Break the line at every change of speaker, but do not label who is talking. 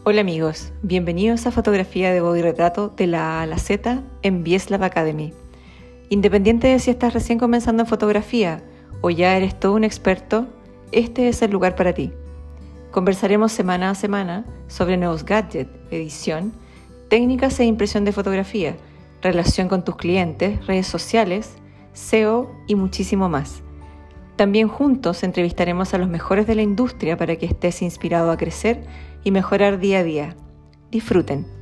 Hola amigos, bienvenidos a Fotografía de Body Retrato de la A a la Z en Bieslav Academy. Independiente de si estás recién comenzando en fotografía o ya eres todo un experto, este es el lugar para ti. Conversaremos semana a semana sobre nuevos gadgets, edición, técnicas e impresión de fotografía, relación con tus clientes, redes sociales, SEO y muchísimo más. También juntos entrevistaremos a los mejores de la industria para que estés inspirado a crecer y mejorar día a día. Disfruten.